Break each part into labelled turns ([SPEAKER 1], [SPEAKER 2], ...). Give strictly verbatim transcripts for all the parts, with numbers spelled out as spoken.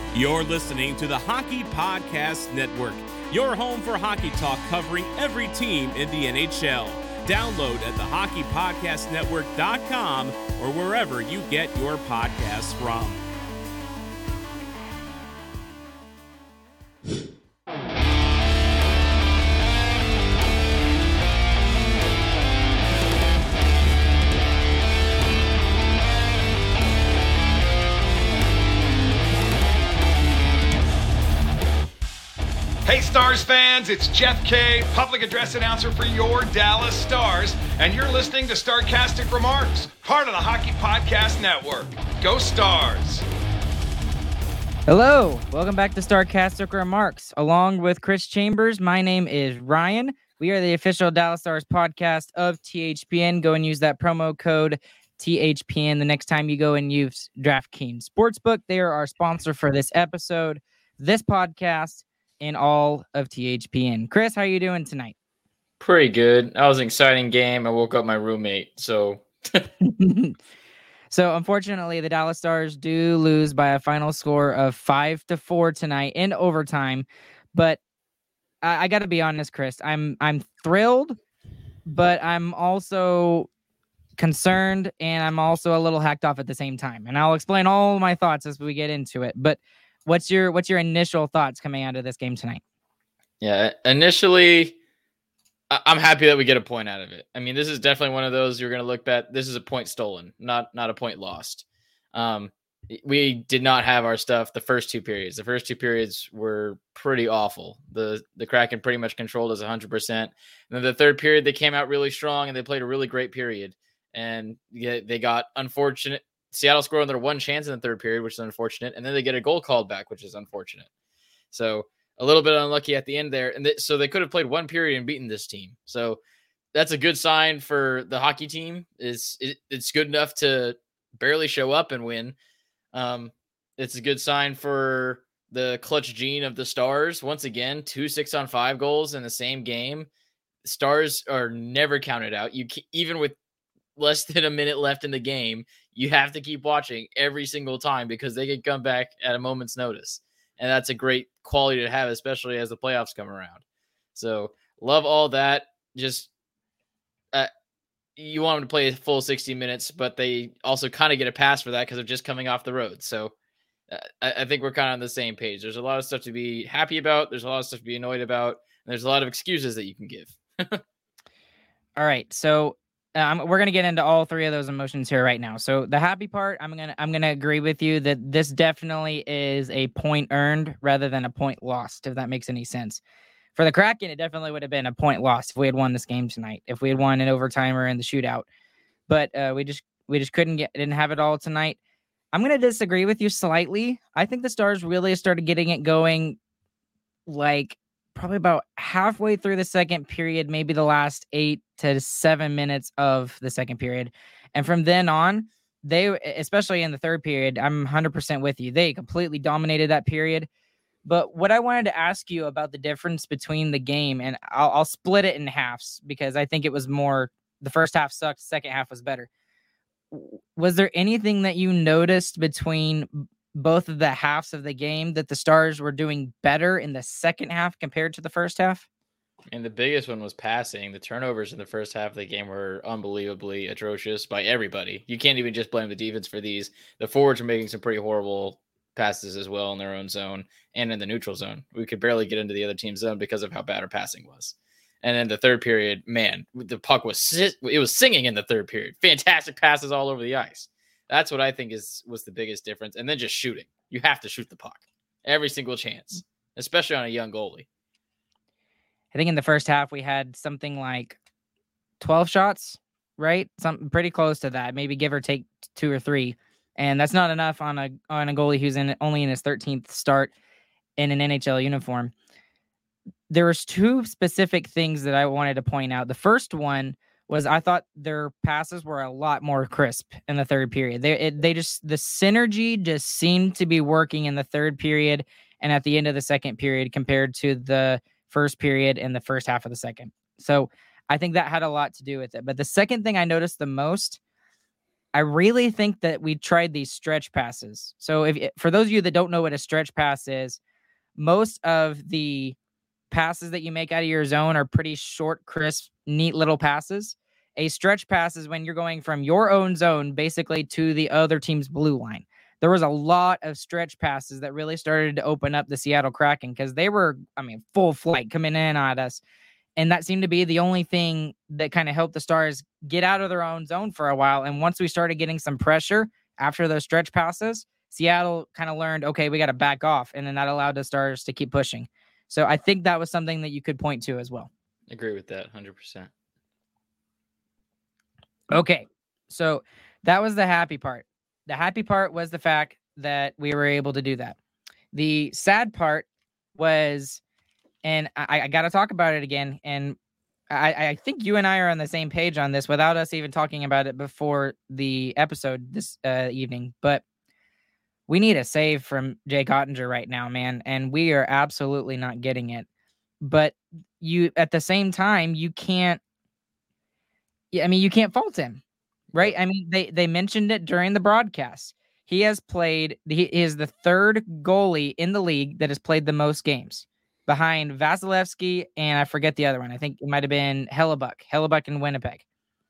[SPEAKER 1] You're listening to the Hockey Podcast Network, your home for hockey talk covering every team in the N H L. Download at the hockey podcast network dot com or wherever you get your podcasts from.
[SPEAKER 2] Hey Stars fans, it's Jeff Kay, public address announcer for your Dallas Stars, and you're listening to Starcastic Remarks, part of the Hockey Podcast Network. Go Stars!
[SPEAKER 3] Hello, welcome back to Starcastic Remarks. Along with Chris Chambers, my name is Ryan. We are the official Dallas Stars podcast of T H P N. Go and use that promo code T H P N the next time you go and use DraftKings Sportsbook. They are our sponsor for this episode, this podcast, in all of T H P N. Chris, how are you doing tonight?
[SPEAKER 4] Pretty good. That was an exciting game. I woke up my roommate, so...
[SPEAKER 3] So, unfortunately, the Dallas Stars do lose by a final score of five to four tonight in overtime. But I, I got to be honest, Chris, I'm I'm thrilled, but I'm also concerned, and I'm also a little hacked off at the same time. And I'll explain all my thoughts as we get into it. But What's your what's your initial thoughts coming out of this game tonight?
[SPEAKER 4] Yeah, initially, I'm happy that we get a point out of it. I mean, this is definitely one of those you're going to look at. This is a point stolen, not not a point lost. Um, we did not have our stuff the first two periods. The first two periods were pretty awful. The the Kraken pretty much controlled us one hundred percent. And then the third period, they came out really strong, and they played a really great period. And they got unfortunate. Seattle scored on their one chance in the third period, which is unfortunate. And then they get a goal called back, which is unfortunate. So a little bit unlucky at the end there. And th- so they could have played one period and beaten this team. So that's a good sign for the hockey team. Is it, it's good enough to barely show up and win. Um, it's a good sign for the clutch gene of the Stars. Once again, two six on five goals in the same game. Stars are never counted out. You can, even with less than a minute left in the game, you have to keep watching every single time because they can come back at a moment's notice. And that's a great quality to have, especially as the playoffs come around. So love all that. Just uh, you want them to play a full sixty minutes, but they also kind of get a pass for that because they're just coming off the road. So uh, I, I think we're kind of on the same page. There's a lot of stuff to be happy about. There's a lot of stuff to be annoyed about. And there's a lot of excuses that you can give.
[SPEAKER 3] All right. So Um, we're gonna get into all three of those emotions here right now. So the happy part, I'm gonna I'm gonna agree with you that this definitely is a point earned rather than a point lost, if that makes any sense. For the Kraken, it definitely would have been a point lost if we had won this game tonight, if we had won in overtime or in the shootout. But uh, we just we just couldn't get didn't have it all tonight. I'm gonna disagree with you slightly. I think the Stars really started getting it going, like probably about halfway through the second period, maybe the last eight to seven minutes of the second period. And from then on, they, especially in the third period, I'm one hundred percent with you. They completely dominated that period. But what I wanted to ask you about the difference between the game, and I'll, I'll split it in halves because I think it was more, the first half sucked, the second half was better. Was there anything that you noticed between both of the halves of the game that the Stars were doing better in the second half compared to the first half?
[SPEAKER 4] And the biggest one was passing. The turnovers in the first half of the game were unbelievably atrocious by everybody. You can't even just blame the defense for these. The forwards are making some pretty horrible passes as well in their own zone and in the neutral zone. We could barely get into the other team's zone because of how bad our passing was. And in the third period, man, the puck was it was singing in the third period. Fantastic passes all over the ice. That's what I think is was the biggest difference. And then just shooting. You have to shoot the puck every single chance, especially on a young goalie.
[SPEAKER 3] I think in the first half we had something like twelve shots, right? Something pretty close to that, maybe give or take two or three. And that's not enough on a on a goalie who's in only in his thirteenth start in an N H L uniform. There was two specific things that I wanted to point out. The first one was I thought their passes were a lot more crisp in the third period. They it, they just the synergy just seemed to be working in the third period and at the end of the second period compared to the first period and the first half of the second. So I think that had a lot to do with it. But the second thing I noticed the most I really think that we tried these stretch passes. So if for those of you that don't know what a stretch pass is, most of the passes that you make out of your zone are pretty short, crisp, neat little passes. A stretch pass is when you're going from your own zone basically to the other team's blue line. There was a lot of stretch passes that really started to open up the Seattle Kraken because they were, I mean, full flight coming in at us. And that seemed to be the only thing that kind of helped the Stars get out of their own zone for a while. And once we started getting some pressure after those stretch passes, Seattle kind of learned, okay, we got to back off. And then that allowed the Stars to keep pushing. So I think that was something that you could point to as well.
[SPEAKER 4] Agree with that one hundred percent.
[SPEAKER 3] Okay. So that was the happy part. The happy part was the fact that we were able to do that. The sad part was, and I, I got to talk about it again. And I, I think you and I are on the same page on this without us even talking about it before the episode this uh, evening. But we need a save from Jake Ottinger right now, man. And we are absolutely not getting it. But you, at the same time, you can't, I mean, you can't fault him, right? I mean, they, they mentioned it during the broadcast. He has played, he is the third goalie in the league that has played the most games, behind Vasilevsky, and I forget the other one. I think it might have been Hellebuck, Hellebuck in Winnipeg.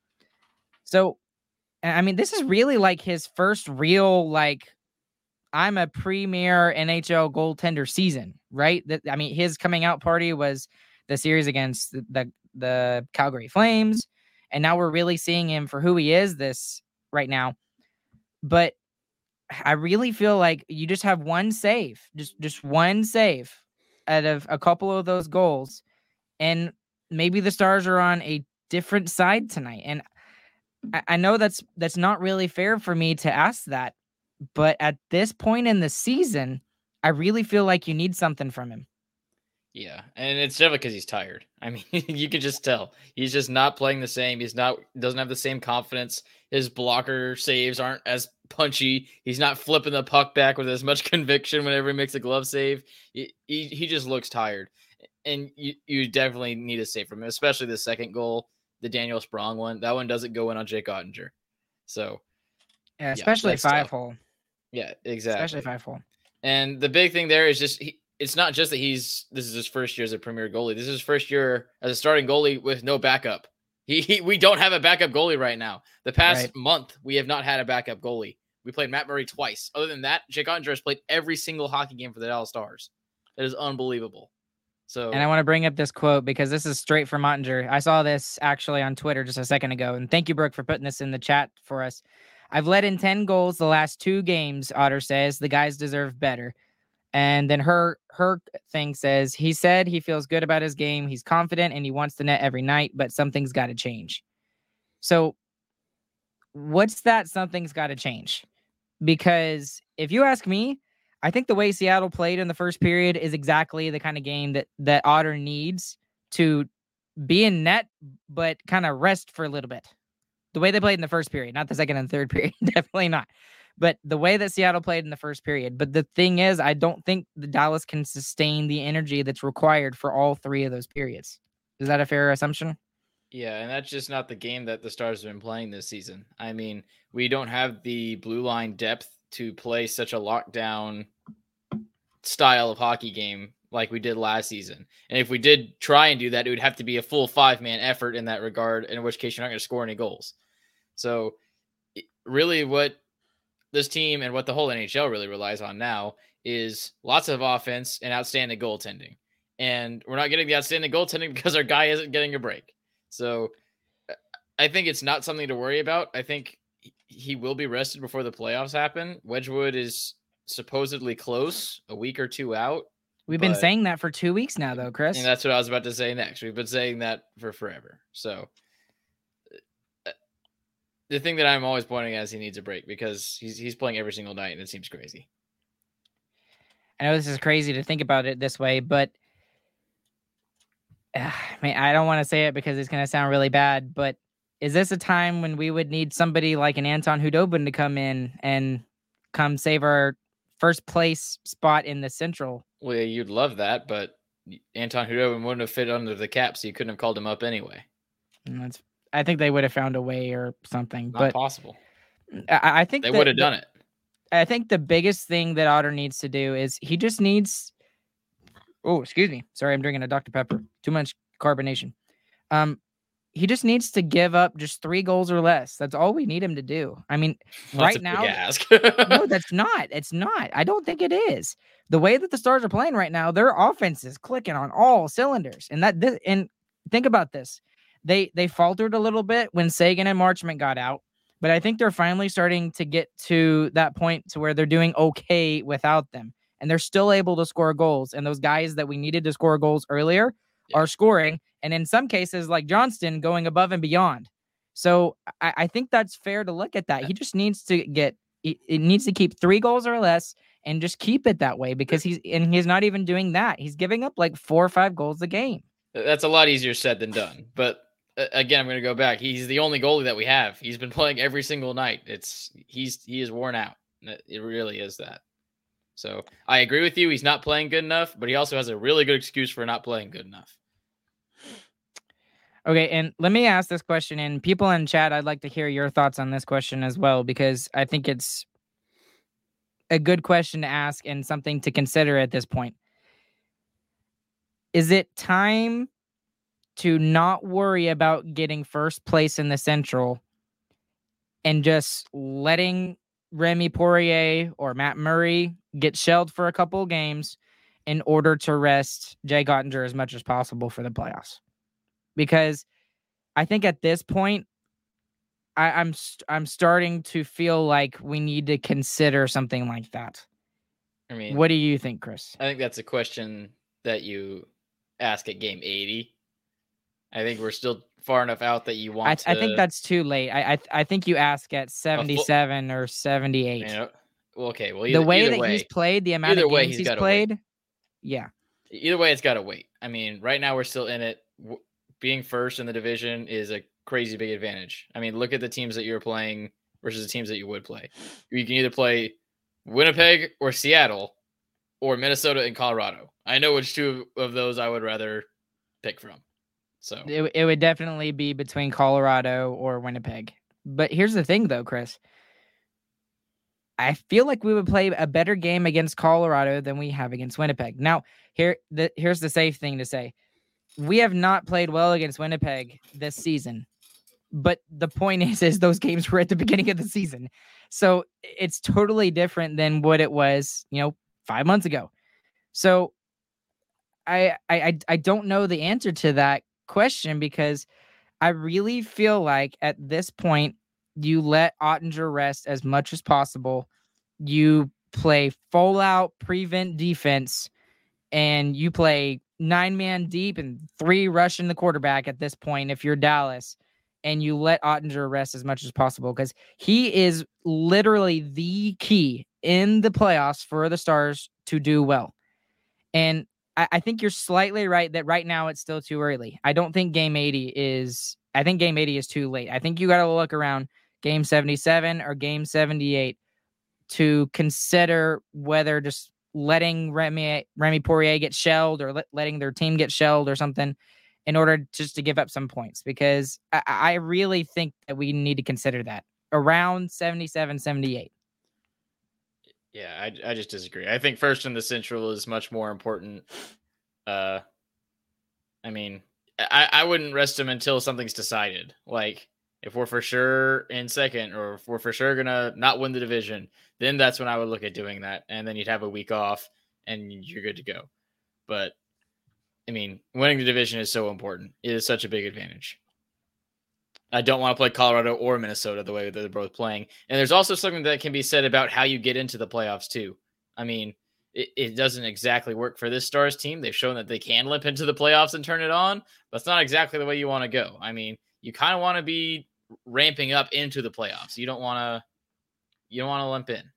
[SPEAKER 3] So, I mean, this is really like his first real, like, I'm a premier N H L goaltender season, right? That I mean, his coming out party was the series against the, the, the Calgary Flames, and now we're really seeing him for who he is this right now. But I really feel like you just have one save, just just one save out of a couple of those goals, and maybe the Stars are on a different side tonight. And I, I know that's that's not really fair for me to ask that, but at this point in the season, I really feel like you need something from him.
[SPEAKER 4] Yeah, and it's definitely because he's tired. I mean, you can just tell he's just not playing the same. He's not doesn't have the same confidence. His blocker saves aren't as punchy. He's not flipping the puck back with as much conviction whenever he makes a glove save. He he, he just looks tired, and you, you definitely need a save from him, especially the second goal, the Daniel Sprong one. That one doesn't go in on Jake Ottinger. So,
[SPEAKER 3] yeah, especially
[SPEAKER 4] yeah,
[SPEAKER 3] five
[SPEAKER 4] tough.
[SPEAKER 3] hole.
[SPEAKER 4] Yeah, exactly.
[SPEAKER 3] Especially five hole.
[SPEAKER 4] And the big thing there is just he, it's not just that he's this is his first year as a premier goalie. This is his first year as a starting goalie with no backup. He, he we don't have a backup goalie right now. The past
[SPEAKER 3] right.
[SPEAKER 4] month we have not had a backup goalie. We played Matt Murray twice. Other than that, Jake Ottinger has played every single hockey game for the Dallas Stars. It is unbelievable. So,
[SPEAKER 3] and I want to bring up this quote because this is straight from Ottinger. I saw this actually on Twitter just a second ago, and thank you, Brooke, for putting this in the chat for us. I've let in ten goals the last two games, Otter says. The guys deserve better. And then her her thing says, he said he feels good about his game. He's confident and he wants the net every night, but something's got to change. So what's that something's got to change? Because if you ask me, I think the way Seattle played in the first period is exactly the kind of game that, that Otter needs to be in net, but kind of rest for a little bit. The way they played in the first period, not the second and third period, definitely not. But the way that Seattle played in the first period. But the thing is, I don't think the Dallas can sustain the energy that's required for all three of those periods. Is that a fair assumption?
[SPEAKER 4] Yeah, and that's just not the game that the Stars have been playing this season. I mean, we don't have the blue line depth to play such a lockdown style of hockey game like we did last season. And if we did try and do that, it would have to be a full five-man effort in that regard, in which case you're not going to score any goals. So really what this team and what the whole N H L really relies on now is lots of offense and outstanding goaltending. And we're not getting the outstanding goaltending because our guy isn't getting a break. So I think it's not something to worry about. I think he will be rested before the playoffs happen. Wedgwood is supposedly close, a week or two out.
[SPEAKER 3] We've been saying that for two weeks now, though, Chris.
[SPEAKER 4] And that's what I was about to say next. We've been saying that for forever. So the thing that I'm always pointing at is he needs a break because he's he's playing every single night and it seems crazy.
[SPEAKER 3] I know this is crazy to think about it this way, but uh, I mean, I don't want to say it because it's going to sound really bad, but is this a time when we would need somebody like an Anton Khudobin to come in and come save our first place spot in the Central?
[SPEAKER 4] Well, yeah, you'd love that, but Anton Khudobin wouldn't have fit under the cap, so you couldn't have called him up anyway.
[SPEAKER 3] And that's I think they would have found a way or something.
[SPEAKER 4] Not
[SPEAKER 3] but
[SPEAKER 4] possible.
[SPEAKER 3] I, I think
[SPEAKER 4] they
[SPEAKER 3] that-
[SPEAKER 4] would have done
[SPEAKER 3] that-
[SPEAKER 4] it.
[SPEAKER 3] I think the biggest thing that Otter needs to do is he just needs. Oh, excuse me. Sorry, I'm drinking a Doctor Pepper. Too much carbonation. Um, he just needs to give up just three goals or less. That's all we need him to do. I mean,
[SPEAKER 4] That's
[SPEAKER 3] right
[SPEAKER 4] a big
[SPEAKER 3] now,
[SPEAKER 4] ask.
[SPEAKER 3] no, that's not. It's not. I don't think it is. The way that the Stars are playing right now, their offense is clicking on all cylinders. And that this, and think about this. They they faltered a little bit when Sagan and Marchment got out, but I think they're finally starting to get to that point to where they're doing okay without them. And they're still able to score goals. And those guys that we needed to score goals earlier
[SPEAKER 4] Yeah.
[SPEAKER 3] are scoring. And in some cases, like Johnston, going above and beyond. So I, I think that's fair to look at that. He just needs to get, it, it needs to keep three goals or less and just keep it that way because he's, and he's not even doing that. He's giving up like four or five goals a game.
[SPEAKER 4] That's a lot easier said than done. But uh, again, I'm going to go back. He's the only goalie that we have. He's been playing every single night. It's he's he is worn out. It really is that. So I agree with you. He's not playing good enough, but he also has a really good excuse for not playing good enough.
[SPEAKER 3] Okay, and let me ask this question, and people in chat, I'd like to hear your thoughts on this question as well, because I think it's a good question to ask and something to consider at this point. Is it time to not worry about getting first place in the Central and just letting Remy Poirier or Matt Murray get shelled for a couple of games in order to rest Jay Ottinger as much as possible for the playoffs? Because I think at this point, I, I'm st- I'm starting to feel like we need to consider something like that.
[SPEAKER 4] I mean,
[SPEAKER 3] What do you think, Chris?
[SPEAKER 4] I think that's a question that you ask at game eighty. I think we're still far enough out that you want
[SPEAKER 3] I,
[SPEAKER 4] to.
[SPEAKER 3] I think that's too late. I I, I think you ask at seventy-seven or seventy-eight.
[SPEAKER 4] You know, well, okay. Well, either,
[SPEAKER 3] the way
[SPEAKER 4] either
[SPEAKER 3] that
[SPEAKER 4] way,
[SPEAKER 3] he's played, the amount
[SPEAKER 4] either
[SPEAKER 3] of
[SPEAKER 4] way,
[SPEAKER 3] games
[SPEAKER 4] he's
[SPEAKER 3] he's,
[SPEAKER 4] gotta
[SPEAKER 3] played, yeah.
[SPEAKER 4] either way, it's got to wait. I mean, right now we're still in it. W- Being first in the division is a crazy big advantage. I mean, look at the teams that you're playing versus the teams that you would play. You can either play Winnipeg or Seattle or Minnesota and Colorado. I know which two of those I would rather pick from. So
[SPEAKER 3] It, it would definitely be between Colorado or Winnipeg. But here's the thing, though, Chris. I feel like we would play a better game against Colorado than we have against Winnipeg. Now, here, the, here's the safe thing to say. We have not played well against Winnipeg this season. But the point is, is those games were at the beginning of the season. So it's totally different than what it was, you know, five months ago. So I I I don't know the answer to that question because I really feel like at this point you let Ottinger rest as much as possible. You play full out prevent defense and you play nine man deep and three rushing the quarterback at this point if you're Dallas, and you let Ottinger rest as much as possible because he is literally the key in the playoffs for the Stars to do well. And I, I think you're slightly right that right now it's still too early. I don't think game eighty is, I think game eighty is too late. I think you got to look around game seventy-seven or game seventy-eight to consider whether just letting Remy, Remy Poirier get shelled or let, letting their team get shelled or something in order just to give up some points, because I, I really think that we need to consider that around seventy-seven, seventy-eight.
[SPEAKER 4] yeah, I, I just disagree. I think first in the Central is much more important. Uh, I mean, I, I wouldn't rest him until something's decided. Like if we're for sure in second or if we're for sure going to not win the division, then that's when I would look at doing that. And then you'd have a week off and you're good to go. But I mean, winning the division is so important. It is such a big advantage. I don't want to play Colorado or Minnesota the way that they're both playing. And there's also something that can be said about how you get into the playoffs too. I mean, it, it doesn't exactly work for this Stars team. They've shown that they can limp into the playoffs and turn it on, but it's not exactly the way you want to go. I mean, you kind of want to be ramping up into the playoffs. You don't want to, you don't want to limp in.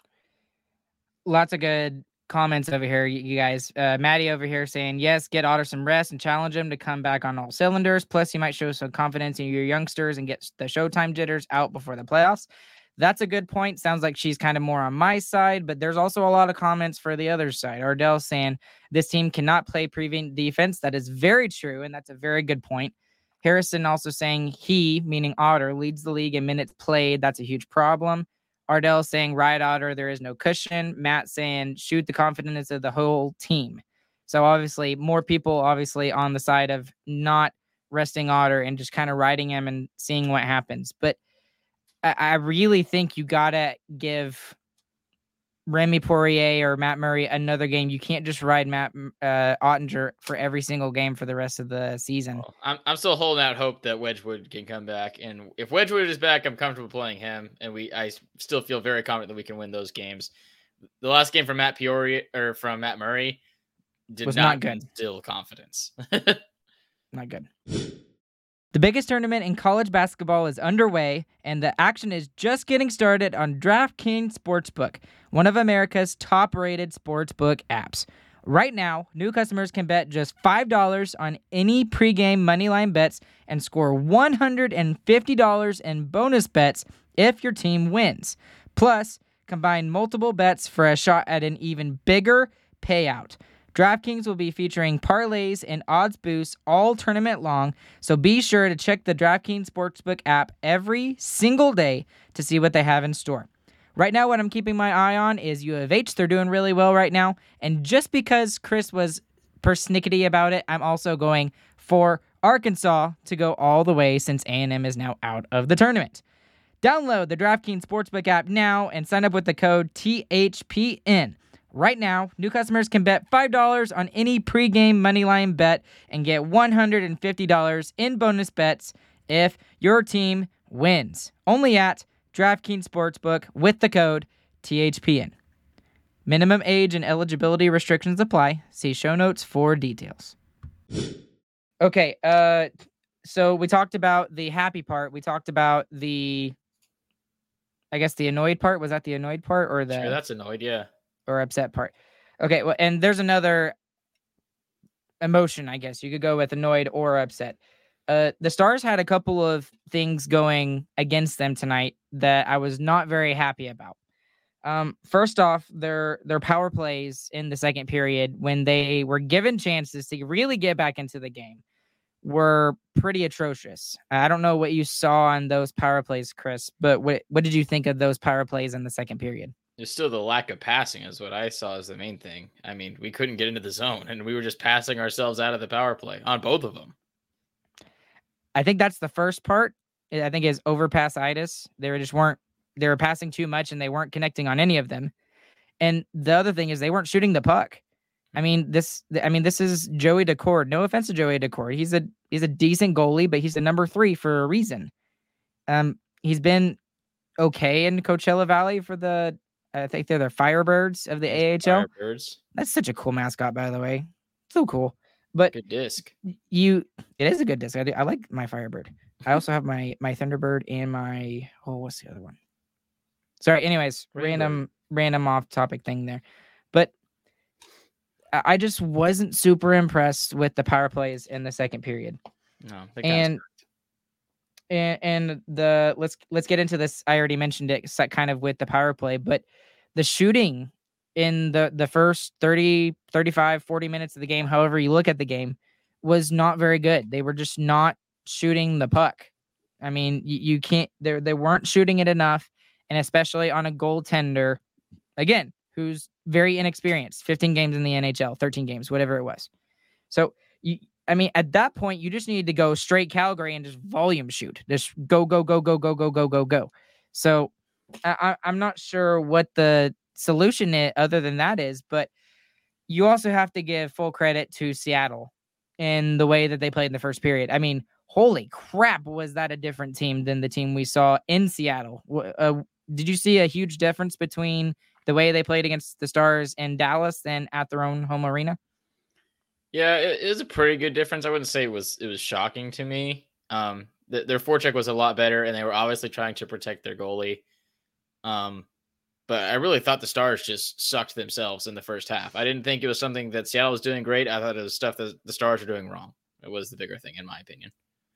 [SPEAKER 3] Lots of good comments over here, you guys. Uh, Maddie over here saying, yes, get Otter some rest and challenge him to come back on all cylinders. Plus, you might show some confidence in your youngsters and get the Showtime jitters out before the playoffs. That's a good point. Sounds like she's kind of more on my side, but there's also a lot of comments for the other side. Ardell saying this team cannot play prevent defense. That is very true, and that's a very good point. Harrison also saying he, meaning Otter, leads the league in minutes played. That's a huge problem. Ardell saying ride Otter, there is no cushion. Matt saying shoot the confidence of the whole team. So obviously more people obviously on the side of not resting Otter and just kind of riding him and seeing what happens. But I, I really think you got to give Remy Poirier or Matt Murray another game. You can't just ride Matt uh, Ottinger for every single game for the rest of the season.
[SPEAKER 4] Well, I'm I'm still holding out hope that Wedgwood can come back, and if Wedgwood is back, I'm comfortable playing him, and we I still feel very confident that we can win those games. The last game from Matt Poirier or from Matt Murray did
[SPEAKER 3] was
[SPEAKER 4] not,
[SPEAKER 3] not good.
[SPEAKER 4] Instill confidence.
[SPEAKER 3] Not good. The biggest tournament in college basketball is underway, and the action is just getting started on DraftKings Sportsbook, one of America's top-rated sportsbook apps. Right now, new customers can bet just five dollars on any pregame moneyline bets and score one hundred fifty dollars in bonus bets if your team wins. Plus, combine multiple bets for a shot at an even bigger payout. DraftKings will be featuring parlays and odds boosts all tournament long, so be sure to check the DraftKings Sportsbook app every single day to see what they have in store. Right now, what I'm keeping my eye on is U of H. They're doing really well right now, and just because Chris was persnickety about it, I'm also going for Arkansas to go all the way since A and M is now out of the tournament. Download the DraftKings Sportsbook app now and sign up with the code T H P N. Right now, new customers can bet five dollars on any pregame moneyline bet and get one hundred fifty dollars in bonus bets if your team wins. Only at DraftKings Sportsbook with the code T H P N. Minimum age and eligibility restrictions apply. See show notes for details. Okay, uh, so we talked about the happy part. We talked about the, I guess the annoyed part. Was that the annoyed part or the?
[SPEAKER 4] Sure, that's annoyed, yeah.
[SPEAKER 3] Or upset part. Okay, well, and there's another emotion, I guess. You could go with annoyed or upset. Uh, the Stars had a couple of things going against them tonight that I was not very happy about. Um, first off, their their power plays in the second period, when they were given chances to really get back into the game, were pretty atrocious. I don't know what you saw on those power plays, Chris, but what what did you think of those power plays in the second period?
[SPEAKER 4] There's still the lack of passing is what I saw as the main thing. I mean, we couldn't get into the zone, and we were just passing ourselves out of the power play on both of them.
[SPEAKER 3] I think that's the first part. I think is overpassitis. They were just weren't, they were passing too much and they weren't connecting on any of them. And the other thing is they weren't shooting the puck. I mean, this, I mean, this is Joey Daccord. No offense to Joey Daccord. He's a, he's a decent goalie, but he's the number three for a reason. Um, he's been okay in Coachella Valley for the, I think they're the Firebirds of the A H L.
[SPEAKER 4] Firebirds.
[SPEAKER 3] That's such a cool mascot, by the way. So cool. But
[SPEAKER 4] good disc.
[SPEAKER 3] You, it is a good disc. I, do, I like my Firebird. I also have my my Thunderbird and my, oh, what's the other one? Sorry. Anyways,
[SPEAKER 4] Rainbow.
[SPEAKER 3] random random off topic thing there. But I I just wasn't super impressed with the power plays in the second period.
[SPEAKER 4] No, they
[SPEAKER 3] and and and the let's let's get into this. I already mentioned it kind of with the power play, but the shooting in the the first thirty, thirty-five, forty minutes of the game, however you look at the game, was not very good. They were just not shooting the puck. I mean, you, you can't, they they weren't shooting it enough, and especially on a goaltender, again, who's very inexperienced, fifteen games in the N H L, thirteen games, whatever it was. So, you, I mean, at that point, you just need to go straight Calgary and just volume shoot. Just go, go, go, go, go, go, go, go, go. So, I, I'm not sure what the solution is, other than that is, but you also have to give full credit to Seattle in the way that they played in the first period. I mean, holy crap, was that a different team than the team we saw in Seattle? Uh, did you see a huge difference between the way they played against the Stars in Dallas than at their own home arena?
[SPEAKER 4] Yeah, it, it was a pretty good difference. I wouldn't say it was it was shocking to me. Um, th- their forecheck was a lot better, and they were obviously trying to protect their goalie. Um, but I really thought the Stars just sucked themselves in the first half. I didn't think it was something that Seattle was doing great. I thought it was stuff that the Stars were doing wrong. It was the bigger thing, in my opinion.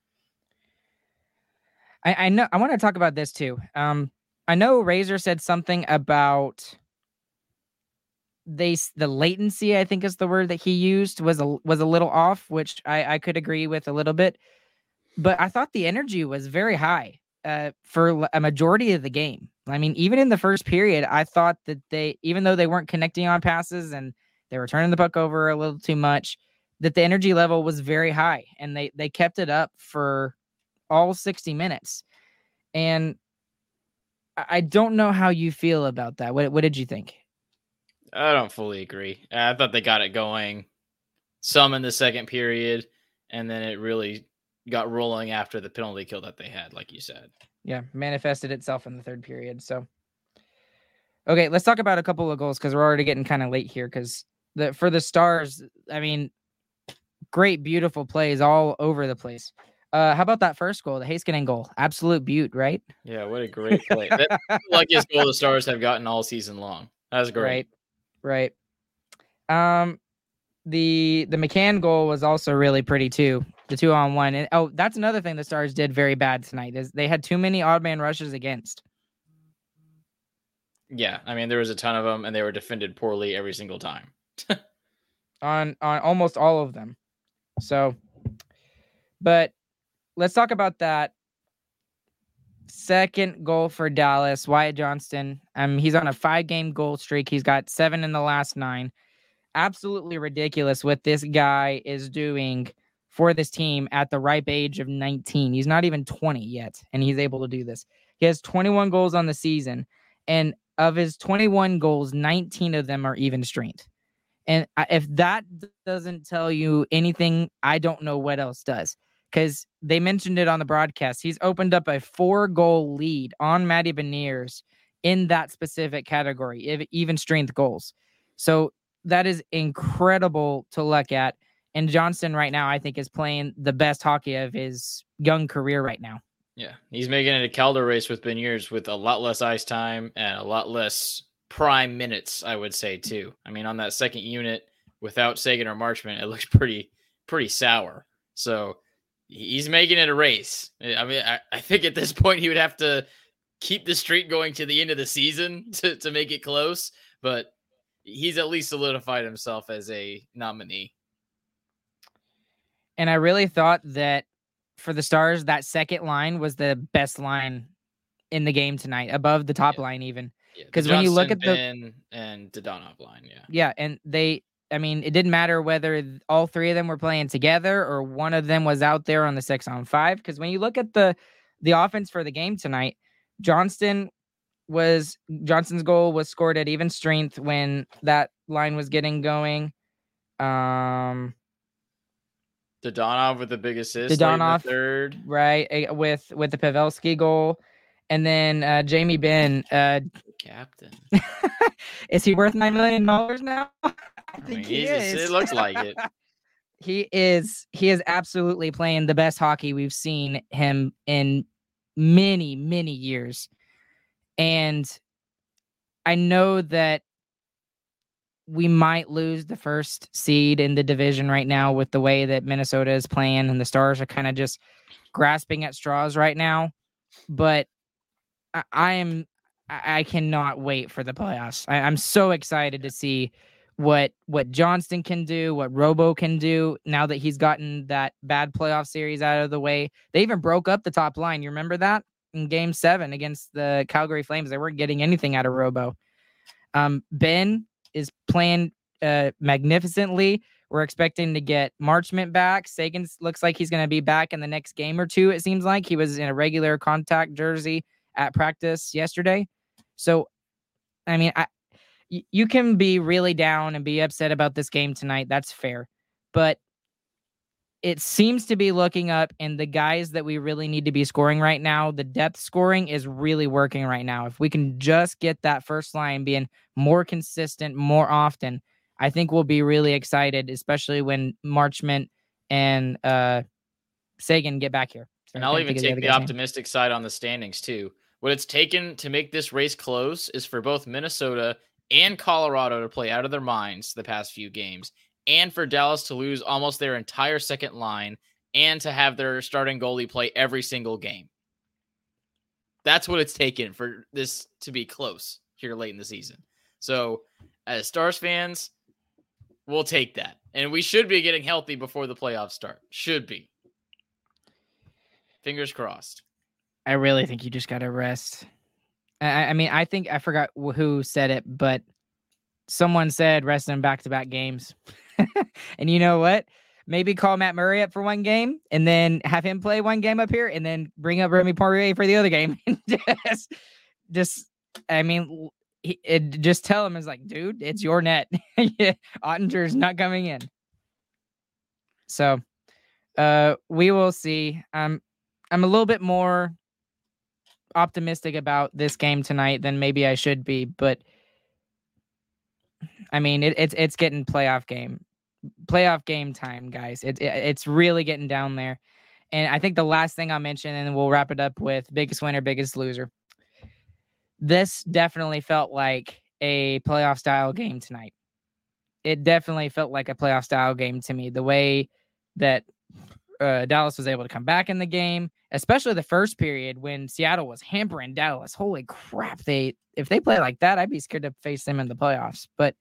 [SPEAKER 3] I, I know. I want to talk about this too. Um, I know Razor said something about they the latency, I think is the word that he used, was a was a little off, which I, I could agree with a little bit. but I thought the energy was very high uh, for a majority of the game. I mean, even in the first period, I thought that they, even though they weren't connecting on passes and they were turning the puck over a little too much, that the energy level was very high, and they they kept it up for all sixty minutes. And I don't know how you feel about that. What what did you think?
[SPEAKER 4] I don't fully agree. I thought they got it going some in the second period, and then it really got rolling after the penalty kill that they had, like you said.
[SPEAKER 3] Yeah, manifested itself in the third period. So, okay, let's talk about a couple of goals because we're already getting kind of late here. Because the for the Stars, I mean, great, beautiful plays all over the place. Uh, how about that first goal, the Heiskanen goal? Absolute beaut, right?
[SPEAKER 4] Yeah, what a great play. That's the luckiest goal the Stars have gotten all season long. That was great.
[SPEAKER 3] Right, right. Um, the the McCann goal was also really pretty too. The two on one, and oh, that's another thing the Stars did very bad tonight is they had too many odd man rushes against.
[SPEAKER 4] Yeah, I mean there was a ton of them, and they were defended poorly every single time.
[SPEAKER 3] on on almost all of them. So, but let's talk about that second goal for Dallas. Wyatt Johnston. Um, he's on a five-game goal streak. He's got seven in the last nine. Absolutely ridiculous what this guy is doing for this team at the ripe age of nineteen. He's not even twenty yet, and he's able to do this. He has twenty-one goals on the season, and of his twenty-one goals, nineteen of them are even strength. And if that doesn't tell you anything, I don't know what else does. Because they mentioned it on the broadcast. He's opened up a four-goal lead on Matty Beniers in that specific category, even strength goals. So that is incredible to look at. And Johnston right now, I think, is playing the best hockey of his young career right now.
[SPEAKER 4] Yeah, he's making it a Calder race with Beniers with a lot less ice time and a lot less prime minutes, I would say, too. I mean, on that second unit, without Seguin or Marchment, it looks pretty pretty sour. So he's making it a race. I mean, I, I think at this point he would have to keep the streak going to the end of the season to, to make it close, but he's at least solidified himself as a nominee.
[SPEAKER 3] And I really thought that for the Stars, that second line was the best line in the game tonight, above the top yeah. line even. Because
[SPEAKER 4] yeah,
[SPEAKER 3] when you look at the
[SPEAKER 4] Ben and Dadonov line, yeah,
[SPEAKER 3] yeah, and they, I mean, it didn't matter whether all three of them were playing together or one of them was out there on the six on five. Because when you look at the the offense for the game tonight, Johnston was Johnston's goal was scored at even strength when that line was getting going. Um,
[SPEAKER 4] Dadonov with the big assist,
[SPEAKER 3] Dadonov,
[SPEAKER 4] third,
[SPEAKER 3] right, with with the Pavelski goal. And then uh, Jamie Benn, uh,
[SPEAKER 4] captain.
[SPEAKER 3] Is he worth nine million dollars now? I think
[SPEAKER 4] I mean,
[SPEAKER 3] he is.
[SPEAKER 4] It looks like it.
[SPEAKER 3] he is. He is absolutely playing the best hockey we've seen him in many, many years. And I know that we might lose the first seed in the division right now with the way that Minnesota is playing, and the Stars are kind of just grasping at straws right now. But I, I am, I, I cannot wait for the playoffs. I, I'm so excited to see what what Johnston can do, what Robo can do now that he's gotten that bad playoff series out of the way. They even broke up the top line. You remember that in Game Seven against the Calgary Flames? They weren't getting anything out of Robo. Um, Ben is playing uh, magnificently. We're expecting to get Marchment back. Seguin looks like he's going to be back in the next game or two. It seems like he was in a regular contact jersey at practice yesterday. So, I mean, I, y- you can be really down and be upset about this game tonight. That's fair. But it seems to be looking up, and the guys that we really need to be scoring right now, the depth scoring is really working right now. If we can just get that first line being more consistent more often, I think we'll be really excited, especially when Marchment and uh, Seguin get back here.
[SPEAKER 4] So and I'll even take the, the optimistic side on the standings, too. What it's taken to make this race close is for both Minnesota and Colorado to play out of their minds the past few games, and for Dallas to lose almost their entire second line, and to have their starting goalie play every single game. That's what it's taken for this to be close here late in the season. So, as Stars fans, we'll take that. And we should be getting healthy before the playoffs start. Should be. Fingers crossed.
[SPEAKER 3] I really think you just got to rest. I, I mean, I think I forgot who said it, but someone said rest in back-to-back games. And you know what? Maybe call Matt Murray up for one game and then have him play one game up here and then bring up Remy Poirier for the other game. just, just, I mean, he, it, just tell him, it's like, dude, it's your net. Ottinger's not coming in. So uh, we will see. Um, I'm a little bit more optimistic about this game tonight than maybe I should be, but I mean, it, it's it's getting playoff game, playoff game time, guys. It, it it's really getting down there, and I think the last thing I'll mention, and we'll wrap it up with biggest winner, biggest loser. This definitely felt like a playoff style game tonight. It definitely felt like a playoff style game to me. The way that uh, Dallas was able to come back in the game, especially the first period when Seattle was hampering Dallas. Holy crap! They if they play like that, I'd be scared to face them in the playoffs. But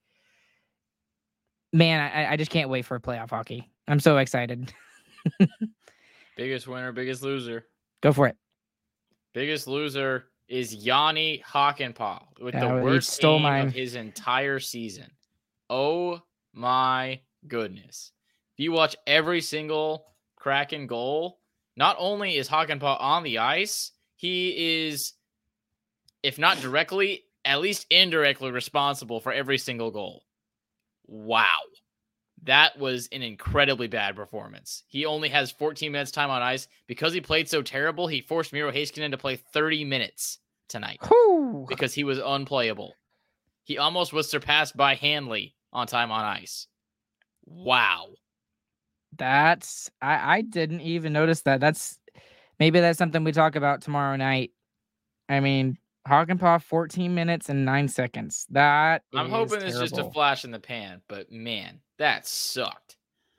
[SPEAKER 3] man, I, I just can't wait for playoff hockey. I'm so excited.
[SPEAKER 4] Biggest winner, biggest loser.
[SPEAKER 3] Go for it.
[SPEAKER 4] Biggest loser is Yanni Hakanpää with the
[SPEAKER 3] Oh, he
[SPEAKER 4] worst
[SPEAKER 3] stole
[SPEAKER 4] game
[SPEAKER 3] mine.
[SPEAKER 4] of his entire season. Oh my goodness. If you watch every single Kraken goal, not only is Hakanpää on the ice, he is, if not directly, at least indirectly responsible for every single goal. Wow. That was an incredibly bad performance. He only has fourteen minutes time on ice. Because he played so terrible, he forced Miro Heiskanen to play thirty minutes tonight
[SPEAKER 3] Whew.
[SPEAKER 4] because he was unplayable. He almost was surpassed by Hanley on time on ice. Wow.
[SPEAKER 3] That's I, I didn't even notice that. That's maybe that's something we talk about tomorrow night. I mean, Hakanpää, fourteen minutes and nine seconds. That
[SPEAKER 4] I'm
[SPEAKER 3] is
[SPEAKER 4] hoping it's just a
[SPEAKER 3] terrible.
[SPEAKER 4] flash in the pan, but man, that sucked.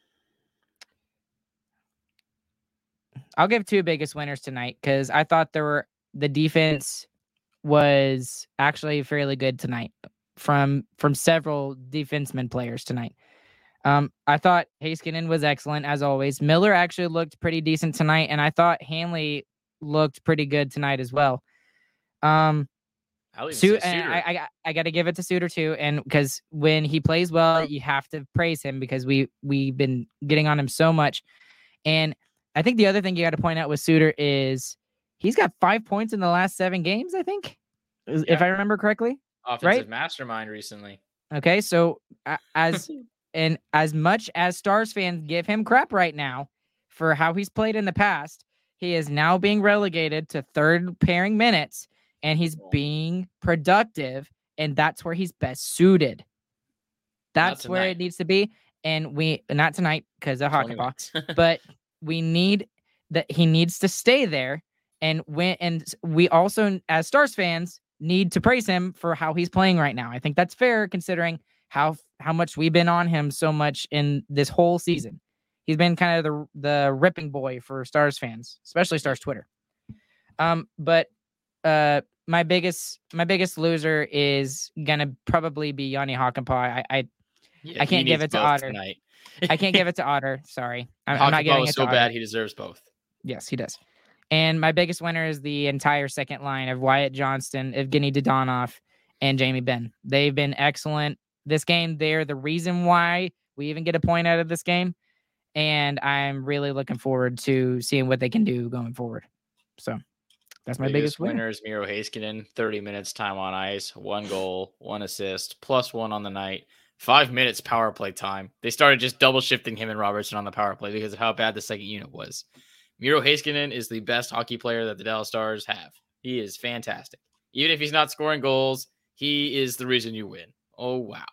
[SPEAKER 3] I'll give two biggest winners tonight because I thought there were the defense was actually fairly good tonight from from several defenseman players tonight. Um, I thought Heiskanen was excellent as always. Miller actually looked pretty decent tonight, and I thought Hanley looked pretty good tonight as well. Um,
[SPEAKER 4] I'll even
[SPEAKER 3] Su-
[SPEAKER 4] say
[SPEAKER 3] and
[SPEAKER 4] Suter.
[SPEAKER 3] I, I I got to give it to Suter too, and because when he plays well, you have to praise him because we we've been getting on him so much. And I think the other thing you got to point out with Suter is he's got five points in the last seven games. I think, is- if
[SPEAKER 4] Yeah.
[SPEAKER 3] I remember correctly.
[SPEAKER 4] Offensive
[SPEAKER 3] right?
[SPEAKER 4] mastermind recently.
[SPEAKER 3] Okay, so uh, as and as much as Stars fans give him crap right now for how he's played in the past, he is now being relegated to third pairing minutes, and he's being productive, and that's where he's best suited. That's where it
[SPEAKER 4] tonight.
[SPEAKER 3] needs to be, and we not tonight because of
[SPEAKER 4] twenty
[SPEAKER 3] Hakanpää,
[SPEAKER 4] minutes.
[SPEAKER 3] but we need that he needs to stay there, and when and we also as Stars fans need to praise him for how he's playing right now. I think that's fair considering how how much we've been on him so much in this whole season. He's been kind of the the ripping boy for Stars fans, especially Stars Twitter. Um, but uh, my biggest my biggest loser is gonna probably be Yanni Hakanpää. I I,
[SPEAKER 4] Yeah,
[SPEAKER 3] I
[SPEAKER 4] he
[SPEAKER 3] can't give
[SPEAKER 4] needs
[SPEAKER 3] it to
[SPEAKER 4] both
[SPEAKER 3] Otter.
[SPEAKER 4] tonight.
[SPEAKER 3] I can't give it to Otter. Sorry, I'm, I'm not
[SPEAKER 4] Hakanpää
[SPEAKER 3] giving
[SPEAKER 4] was
[SPEAKER 3] it to
[SPEAKER 4] so
[SPEAKER 3] Otter.
[SPEAKER 4] bad he deserves both.
[SPEAKER 3] Yes, he does. And my biggest winner is the entire second line of Wyatt Johnston, Evgeny Dodonov, and Jamie Benn. They've been excellent this game. They're the reason why we even get a point out of this game. And I'm really looking forward to seeing what they can do going forward. So that's my biggest,
[SPEAKER 4] biggest
[SPEAKER 3] winner.
[SPEAKER 4] winner is Miro Heiskanen, thirty minutes time on ice, one goal, one assist, plus one on the night, five minutes power play time. They started just double shifting him and Robertson on the power play because of how bad the second unit was. Miro Heiskanen is the best hockey player that the Dallas Stars have. He is fantastic. Even if he's not scoring goals, he is the reason you win. Oh, wow.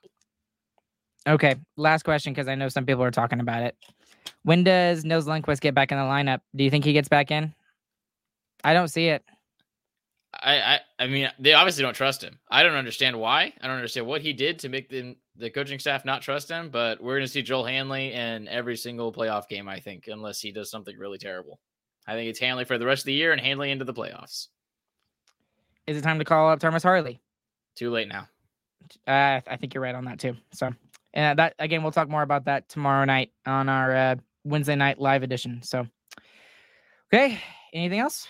[SPEAKER 3] Okay, last question because I know some people are talking about it. When does Nils Lundqvist get back in the lineup? Do you think he gets back in? I don't see it.
[SPEAKER 4] I, I I mean, they obviously don't trust him. I don't understand why. I don't understand what he did to make the, the coaching staff not trust him, but we're going to see Joel Hanley in every single playoff game, I think, unless he does something really terrible. I think it's Hanley for the rest of the year and Hanley into the playoffs.
[SPEAKER 3] Is it time to call up Thomas Harley?
[SPEAKER 4] Too late now.
[SPEAKER 3] Uh, I think you're right on that too. So, and that again, we'll talk more about that tomorrow night on our uh, Wednesday night live edition. So, okay, anything else?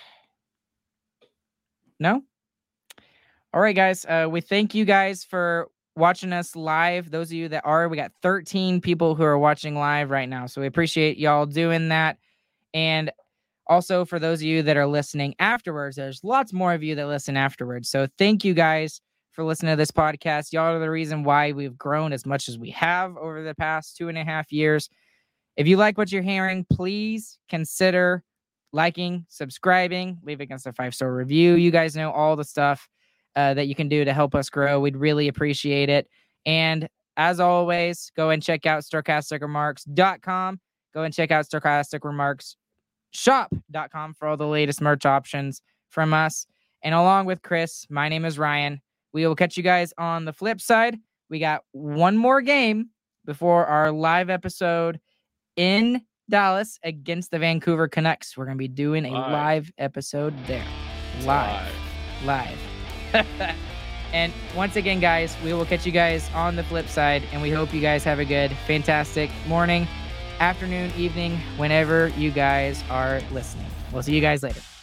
[SPEAKER 3] No? All right, guys. Uh, we thank you guys for watching us live. Those of you that are, we got thirteen people who are watching live right now. So we appreciate y'all doing that. And also for those of you that are listening afterwards, there's lots more of you that listen afterwards. So thank you guys for listening to this podcast. Y'all are the reason why we've grown as much as we have over the past two and a half years. If you like what you're hearing, please consider liking, subscribing, leaving us a five-star review. You guys know all the stuff uh, that you can do to help us grow. We'd really appreciate it. And as always, go and check out Starcastic Remarks dot com. Go and check out Starcastic Remarks shop dot com for all the latest merch options from us. And along with Chris, my name is Ryan. We will catch you guys on the flip side. We got one more game before our live episode in Dallas against the Vancouver Canucks. We're going to be doing a live, live episode there. Live. Live. live. And once again, guys, we will catch you guys on the flip side, and we hope you guys have a good, fantastic morning, afternoon, evening, whenever you guys are listening. We'll see you guys later.